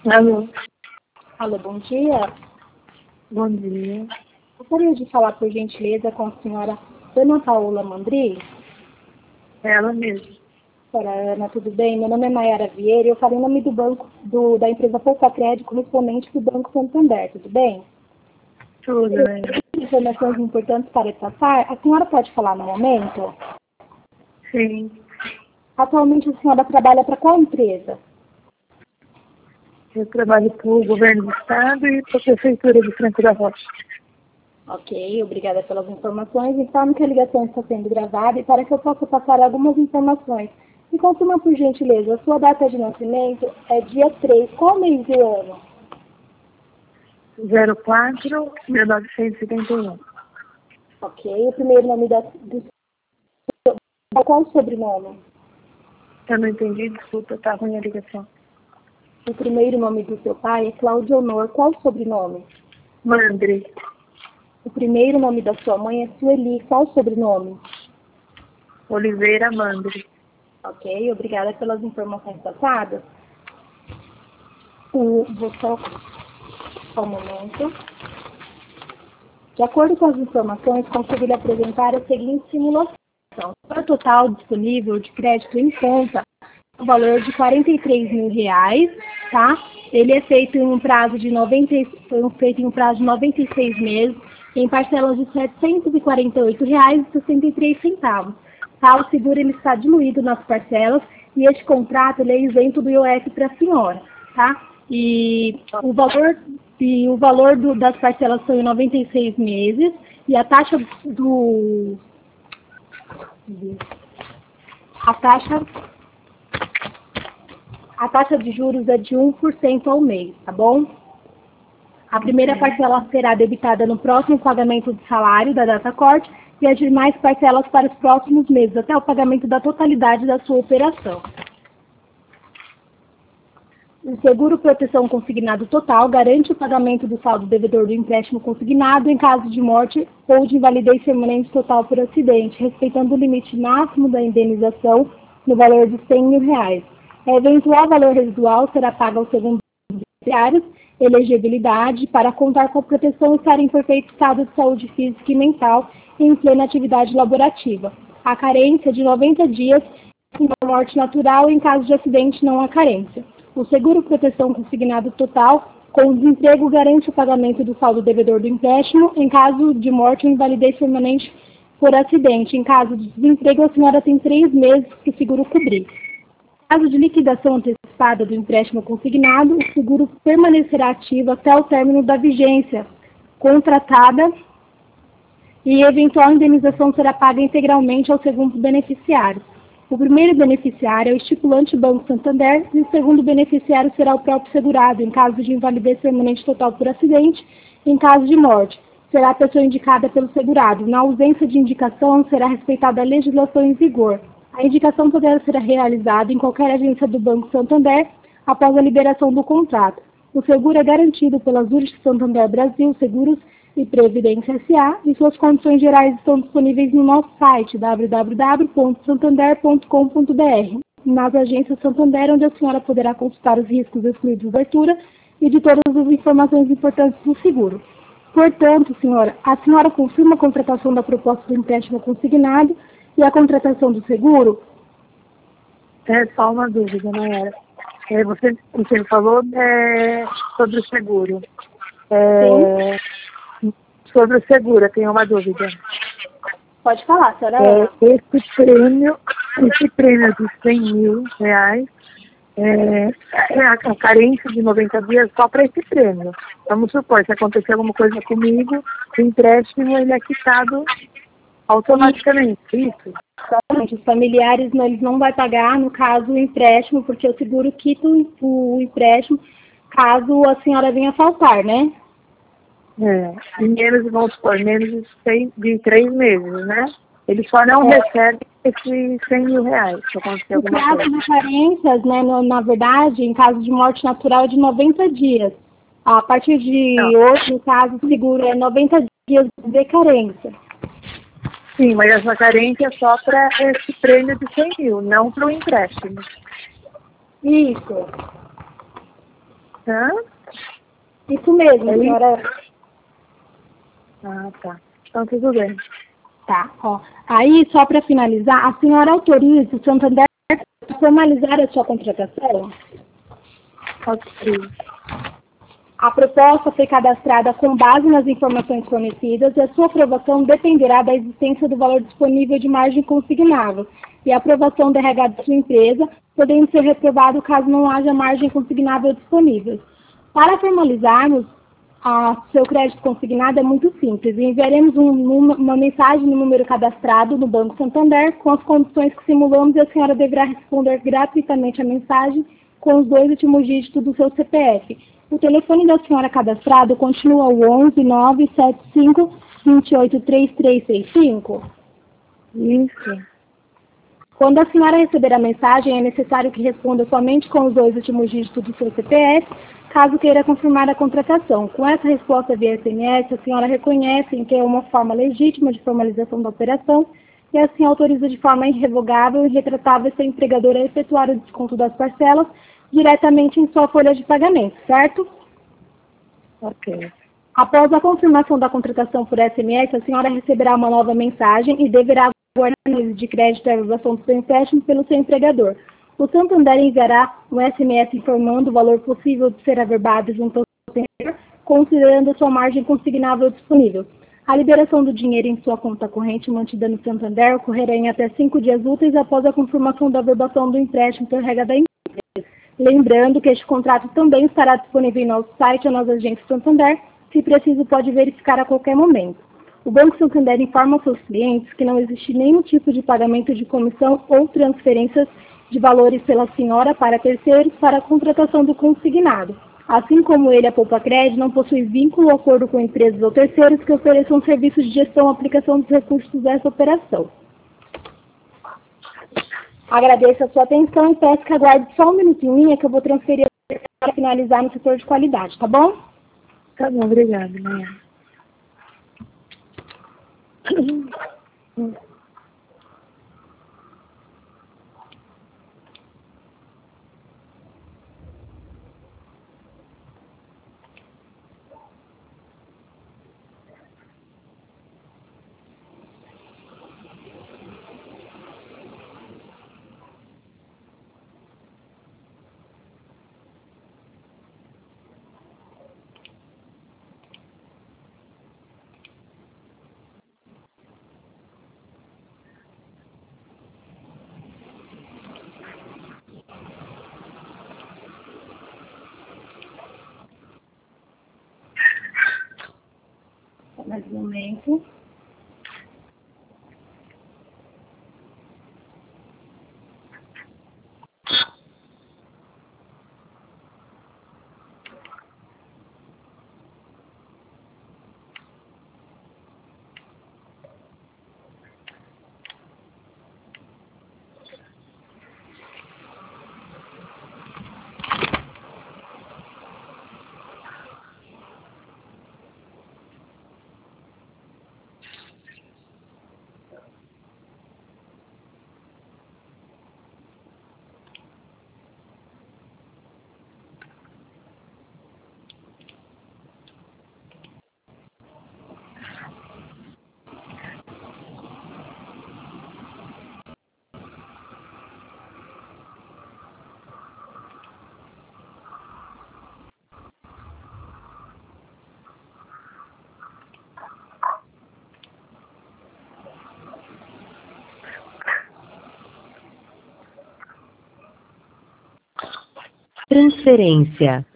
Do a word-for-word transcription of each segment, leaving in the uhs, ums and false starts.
Alô, Alô, bom dia. bom dia. Gostaria de falar, por gentileza, com a senhora Ana Paula Mandri. É ela mesmo. Senhora Ana, tudo bem? Meu nome é Mayara Vieira e eu falo em nome do banco, do, da empresa Poupa Crédito, correspondente do Banco Santander, tudo bem? Tudo, né? Informações importantes para passar. A senhora pode falar no momento? Sim. Atualmente a senhora trabalha para qual empresa? Eu trabalho para o governo do estado e para a prefeitura de Franco da Rocha. Ok, obrigada pelas informações. Informo que a ligação está sendo gravada e para que eu possa passar algumas informações. Me confirma, por gentileza, a sua data de nascimento é dia três. Qual mês do ano? zero quatro mil novecentos e setenta e um. Ok, o primeiro nome da, do seu... Qual o sobrenome? Eu não entendi, desculpa, tá ruim a ligação. O primeiro nome do seu pai é Cláudio Honor. Qual o sobrenome? Mandre, O primeiro nome da sua mãe é Sueli. Qual o sobrenome? Oliveira Mandre. Ok, obrigada pelas informações passadas. O, vou só, só um momento. De acordo com as informações, consegui lhe apresentar a seguinte simulação. O total disponível de crédito em conta, o valor de quarenta e três mil reais, tá? Ele é feito em um prazo de noventa, foi feito em um prazo de noventa e seis meses, em parcelas de setecentos e quarenta e oito reais e sessenta e três centavos. Tá? O seguro ele está diluído nas parcelas e este contrato ele é isento do I O F para a senhora, tá? E o valor, e o valor do, das parcelas são em noventa e seis meses e a taxa do a taxa a taxa de juros é de um por cento ao mês, tá bom? A primeira parcela será debitada no próximo pagamento de salário da data corte e as demais parcelas para os próximos meses, até o pagamento da totalidade da sua operação. O seguro proteção consignado total garante o pagamento do saldo devedor do empréstimo consignado em caso de morte ou de invalidez permanente total por acidente, respeitando o limite máximo da indenização no valor de cem mil reais. O eventual valor residual será pago ao segundo beneficiário, elegibilidade para contar com a proteção estar em perfeito estado de saúde física e mental e em plena atividade laborativa. A carência de noventa dias em morte natural e em caso de acidente não há carência. O seguro proteção consignado total com desemprego garante o pagamento do saldo devedor do empréstimo em caso de morte ou invalidez permanente por acidente. Em caso de desemprego, a senhora tem três meses para o seguro cobrir. Em caso de liquidação antecipada do empréstimo consignado, o seguro permanecerá ativo até o término da vigência contratada e eventual indenização será paga integralmente ao segundo beneficiário. O primeiro beneficiário é o estipulante Banco Santander e o segundo beneficiário será o próprio segurado, em caso de invalidez permanente total por acidente, em caso de morte. Será a pessoa indicada pelo segurado. Na ausência de indicação, será respeitada a legislação em vigor. A indicação poderá ser realizada em qualquer agência do Banco Santander após a liberação do contrato. O seguro é garantido pela Zurich Santander Brasil Seguros e Previdência S A e suas condições gerais estão disponíveis no nosso site w w w ponto santander ponto com ponto b r. Nas agências Santander, onde a senhora poderá consultar os riscos excluídos de cobertura e de todas as informações importantes do seguro. Portanto, senhora, a senhora confirma a contratação da proposta do empréstimo consignado e a contratação do seguro? É só uma dúvida, Mayara. É, você, você falou é, sobre o seguro. É, sobre o seguro, eu tenho uma dúvida. Pode falar, senhora É, Ana. esse prêmio, esse prêmio de cem mil reais, é, a, a carência de noventa dias só para esse prêmio. Vamos supor, se acontecer alguma coisa comigo, o empréstimo ele é quitado automaticamente, isso? Exatamente. Os familiares não, eles não vão pagar, no caso, o empréstimo, porque o seguro quita o, o empréstimo caso a senhora venha faltar, né? É, e menos, vamos supor, menos de, seis, de três meses, né? Ele só não É. recebe esses cem mil reais, se acontecer O alguma prazo coisa. de carências, né, no, na verdade, em caso de morte natural, é de noventa dias. A partir de Não. hoje, no caso, o seguro é noventa dias de carência. Sim, mas essa carência é só para esse prêmio de cem mil, não para o empréstimo. Isso. Hã? Isso mesmo, É isso? senhora. Ah, tá. Então, tudo bem. Tá, ó. Aí, só para finalizar, a senhora autoriza o Santander a formalizar a sua contratação? Ok. A proposta foi cadastrada com base nas informações fornecidas e a sua aprovação dependerá da existência do valor disponível de margem consignável e a aprovação do R H da sua empresa, podendo ser reprovado caso não haja margem consignável disponível. Para formalizarmos a seu crédito consignado é muito simples. Enviaremos um, uma mensagem no número cadastrado no Banco Santander com as condições que simulamos e a senhora deverá responder gratuitamente a mensagem com os dois últimos dígitos do seu C P F. O telefone da senhora cadastrado continua o onze nove sete cinco, dois oito, três três seis cinco? Isso. Quando a senhora receber a mensagem, é necessário que responda somente com os dois últimos dígitos do seu C P F, caso queira confirmar a contratação. Com essa resposta via S M S, a senhora reconhece que é uma forma legítima de formalização da operação e assim autoriza de forma irrevogável e retratável seu empregador a efetuar o desconto das parcelas diretamente em sua folha de pagamento, certo? Ok. Após a confirmação da contratação por S M S, a senhora receberá uma nova mensagem e deverá aguardar a análise de crédito e a aprovação do seu empréstimo pelo seu empregador. O Santander enviará um S M S informando o valor possível de ser averbado junto ao Santander, considerando a sua margem consignável disponível. A liberação do dinheiro em sua conta corrente mantida no Santander ocorrerá em até cinco dias úteis após a confirmação da averbação do empréstimo pelo R H da empresa. Lembrando que este contrato também estará disponível em nosso site ou nas agências Santander. Se preciso, pode verificar a qualquer momento. O Banco Santander informa aos seus clientes que não existe nenhum tipo de pagamento de comissão ou transferências de valores pela senhora para terceiros para a contratação do consignado. Assim como ele, a Poupa Crédito, não possui vínculo ou acordo com empresas ou terceiros que ofereçam serviços de gestão ou aplicação dos recursos dessa operação. Agradeço a sua atenção e peço que aguarde só um minutinho em linha que eu vou transferir para finalizar no setor de qualidade, tá bom? Tá bom, obrigada, Maia. Mais um momento. Transferência.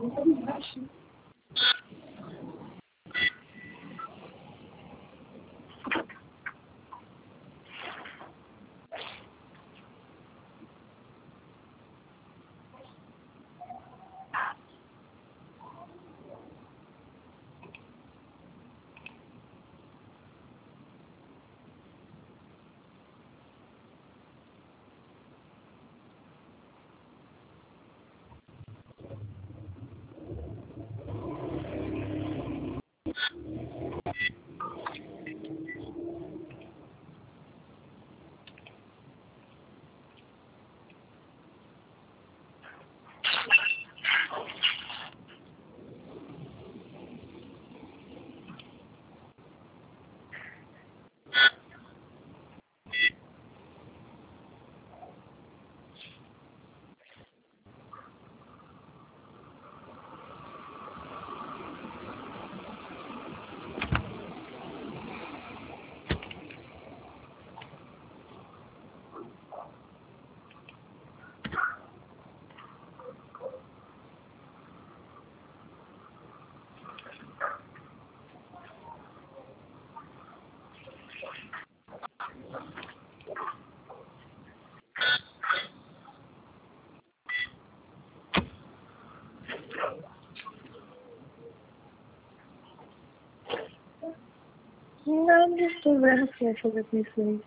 Não, não estou vendo o que vai fazer com isso aí.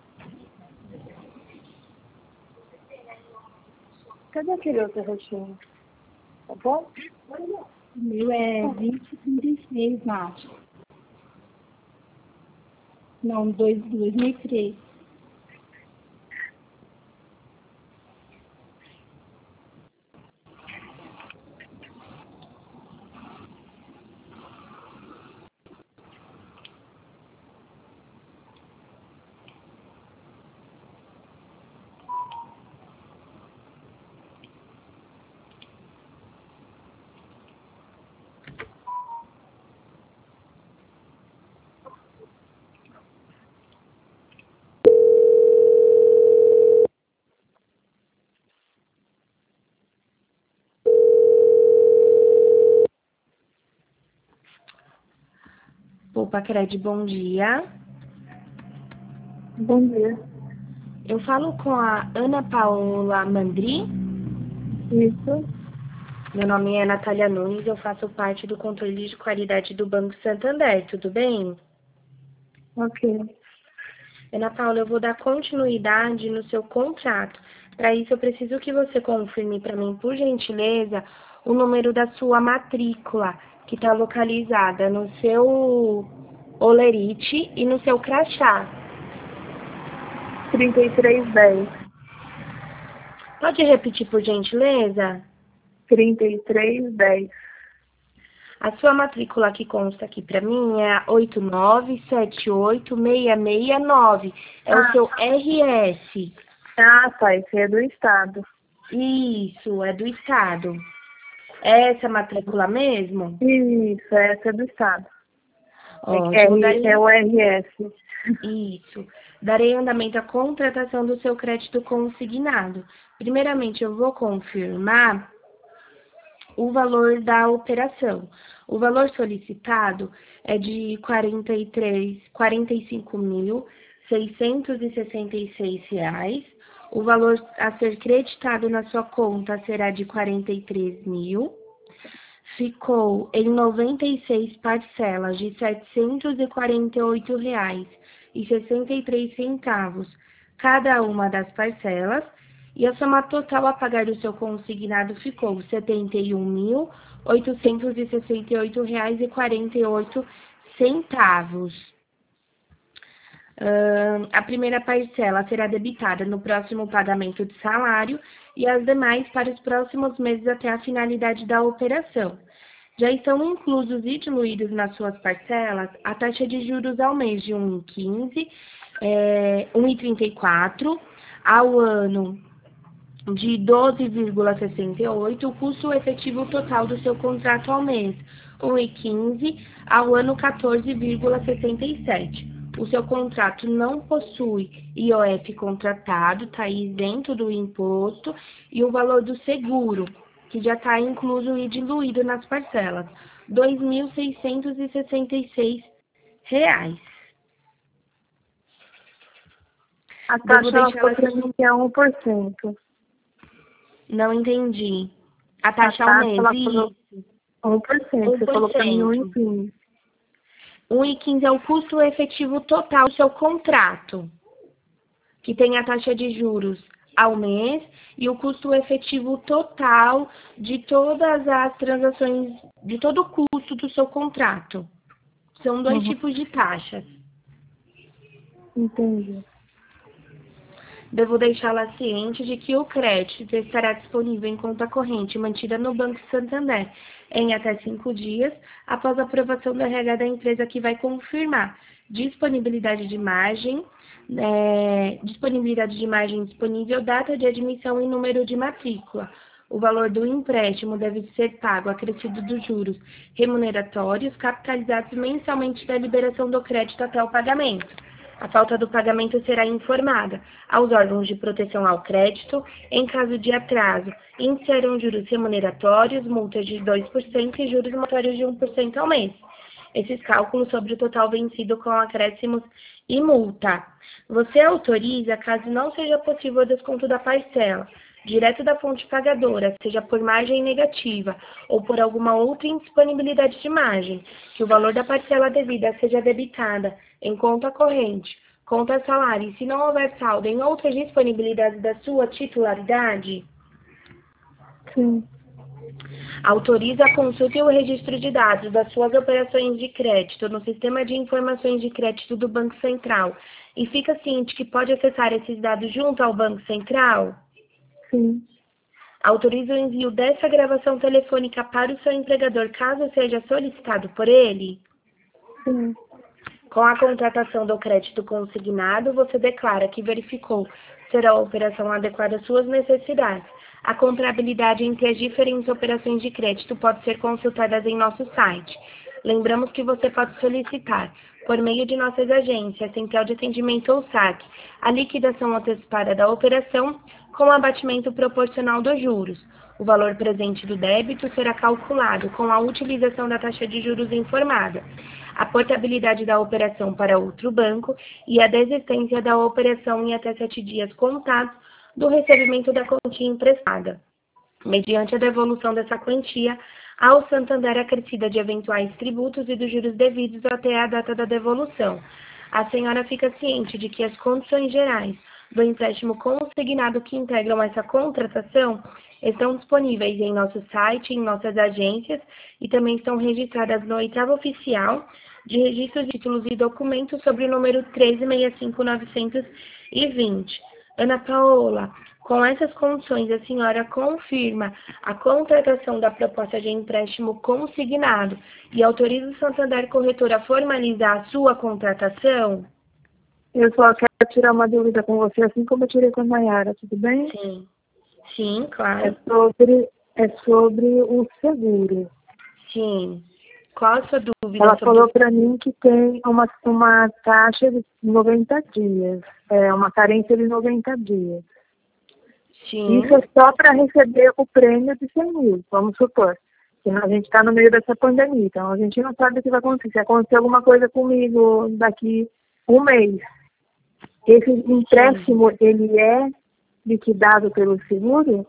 Cadê aquele outro roxinho? Tá bom? O meu é vinte e trinta e seis, Nath. Não, dois mil e três. Poupa Cred, bom dia. Bom dia. Eu falo com a Ana Paula Mandri. Isso. Meu nome é Natália Nunes, eu faço parte do controle de qualidade do Banco Santander, tudo bem? Ok. Ana Paula, eu vou dar continuidade no seu contrato. Para isso, eu preciso que você confirme para mim, por gentileza, o número da sua matrícula, que está localizada no seu olerite e no seu crachá. trinta e três dez. Pode repetir, por gentileza? trinta e três dez. A sua matrícula que consta aqui para mim é a oito nove sete oito seis seis nove. É Ah. o seu R S. Ah, tá. Esse é do estado. Isso, é do estado. É essa matrícula mesmo? Isso, essa é do estado. Ótimo, é, darei... é o R S. Isso. Darei andamento à contratação do seu crédito consignado. Primeiramente, eu vou confirmar o valor da operação. O valor solicitado é de quarenta e três, quarenta e cinco mil, seiscentos e sessenta e seis reais. O valor a ser creditado na sua conta será de quarenta e três mil. Ficou em noventa e seis parcelas de setecentos e quarenta e oito reais e sessenta e três centavos cada uma das parcelas, e a soma total a pagar do seu consignado ficou setenta e um mil, oitocentos e sessenta e oito reais e quarenta e oito centavos. Uh, a primeira parcela será debitada no próximo pagamento de salário e as demais para os próximos meses até a finalidade da operação. Já estão inclusos e diluídos nas suas parcelas a taxa de juros ao mês de um vírgula quinze, é, um vírgula trinta e quatro, ao ano de doze vírgula sessenta e oito, o custo efetivo total do seu contrato ao mês, um vírgula quinze, ao ano quatorze vírgula sessenta e sete. O seu contrato não possui I O F contratado, está isento do imposto, e o valor do seguro, que que já está incluso e diluído nas parcelas. dois mil seiscentos e sessenta e seis reais. A taxa ela ficou para mim que é um por cento. Não entendi. A taxa, a taxa ao mês, ela isso? falou um por cento. Você falou para mim um vírgula quinze. um vírgula quinze é o custo efetivo total do seu contrato, que tem a taxa de juros ao mês e o custo efetivo total de todas as transações, de todo o custo do seu contrato. São dois Uhum. tipos de taxas. Entendi. Devo deixá-la ciente de que o crédito estará disponível em conta corrente mantida no Banco Santander em até cinco dias após a aprovação do R H da empresa, que vai confirmar disponibilidade de margem, é, disponibilidade de margem disponível, data de admissão e número de matrícula. O valor do empréstimo deve ser pago acrescido dos juros remuneratórios capitalizados mensalmente da liberação do crédito até o pagamento. A falta do pagamento será informada aos órgãos de proteção ao crédito. Em caso de atraso, iniciarão juros remuneratórios, multas de dois por cento e juros moratórios de um por cento ao mês. Esses cálculos sobre o total vencido com acréscimos e multa. Você autoriza, caso não seja possível o desconto da parcela, direto da fonte pagadora, seja por margem negativa ou por alguma outra indisponibilidade de margem, que o valor da parcela devida seja debitada em conta corrente, conta salário, e se não houver saldo em outras disponibilidades da sua titularidade? Sim. Autoriza a consulta e o registro de dados das suas operações de crédito no Sistema de Informações de Crédito do Banco Central e fica ciente que pode acessar esses dados junto ao Banco Central? Sim. Autoriza o envio dessa gravação telefônica para o seu empregador, caso seja solicitado por ele? Sim. Com a contratação do crédito consignado, você declara que verificou ser a operação adequada às suas necessidades. A comparabilidade entre as diferentes operações de crédito pode ser consultada em nosso site. Lembramos que você pode solicitar, por meio de nossas agências, Central de Atendimento ou saque, a liquidação antecipada da operação com abatimento proporcional dos juros. O valor presente do débito será calculado com a utilização da taxa de juros informada, a portabilidade da operação para outro banco e a desistência da operação em até sete dias contados do recebimento da quantia emprestada, mediante a devolução dessa quantia ao Santander acrescida de eventuais tributos e dos juros devidos até a data da devolução. A senhora fica ciente de que as condições gerais do empréstimo consignado que integram essa contratação estão disponíveis em nosso site, em nossas agências e também estão registradas no oitavo oficial de registros de títulos e documentos sobre o número treze sessenta e cinco novecentos e vinte. Ana Paola, com essas condições, a senhora confirma a contratação da proposta de empréstimo consignado e autoriza o Santander Corretora a formalizar a sua contratação? Eu só quero tirar uma dúvida com você, assim como eu tirei com a Nayara, tudo bem? Sim. Sim, claro. É sobre, é sobre o seguro. Sim. Qual a sua dúvida? Ela sobre falou o... para mim que tem uma, uma taxa de noventa dias, é uma carência de noventa dias. Sim. Isso é só para receber o prêmio de cem mil, vamos supor. Que a gente está no meio dessa pandemia, então a gente não sabe o que vai acontecer. Se acontecer alguma coisa comigo daqui um mês, esse empréstimo, Sim. ele é liquidado pelo seguro?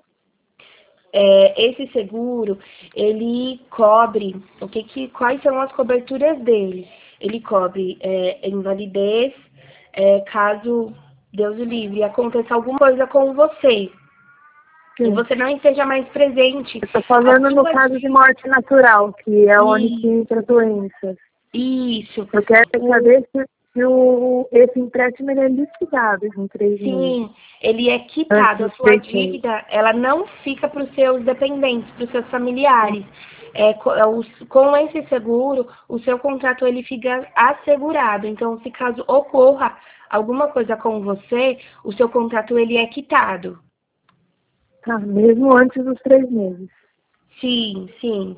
É, esse seguro, ele cobre, o que que, quais são as coberturas dele? Ele cobre é, invalidez, é, caso, Deus o livre, aconteça alguma coisa com você, Sim. e você não esteja mais presente. Eu estou falando no caso de morte natural, que é e... onde entra doenças. Isso. Eu quero saber se, se o, esse empréstimo ele é liquidado em três meses. Sim, ele é quitado. A sua dívida, ela não fica para os seus dependentes, para os seus familiares. É, com esse seguro, o seu contrato ele fica assegurado. Então, se caso ocorra alguma coisa com você, o seu contrato ele é quitado. Tá, mesmo antes dos três meses. Sim, sim.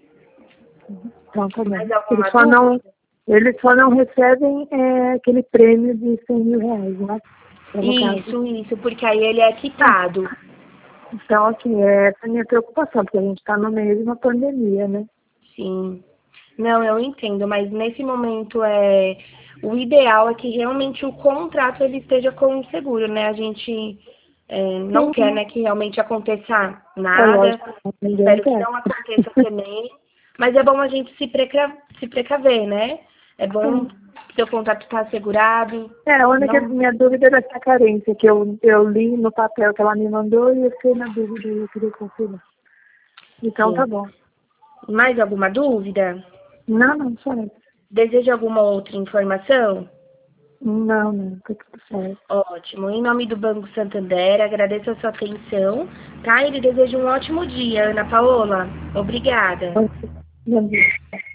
Então, tá bem. Eles só, não, eles só não recebem é, aquele prêmio de cem mil reais, né? Isso, isso, porque aí ele é quitado. Então, assim, é essa a minha preocupação, porque a gente está no meio de uma pandemia, né? Sim. Não, eu entendo, mas nesse momento é o ideal é que realmente o contrato ele esteja com o seguro, né? A gente é, não Sim, quer, né, que realmente aconteça é nada. lógico, ninguém Espero que quer. não aconteça também. Mas é bom a gente se, preca se precaver, né? É bom Sim. que seu contrato está assegurado. É, a única Não... minha dúvida era essa carência, que eu, eu li no papel que ela me mandou e eu fiquei na dúvida e eu queria confirmar. Então tá Sim. bom. Mais alguma dúvida? Não, não, só isso. Deseja alguma outra informação? Não, não, tá tudo certo. Ótimo. Em nome do Banco Santander, agradeço a sua atenção, tá? E lhe desejo um ótimo dia, Ana Paola. Obrigada. Bom dia.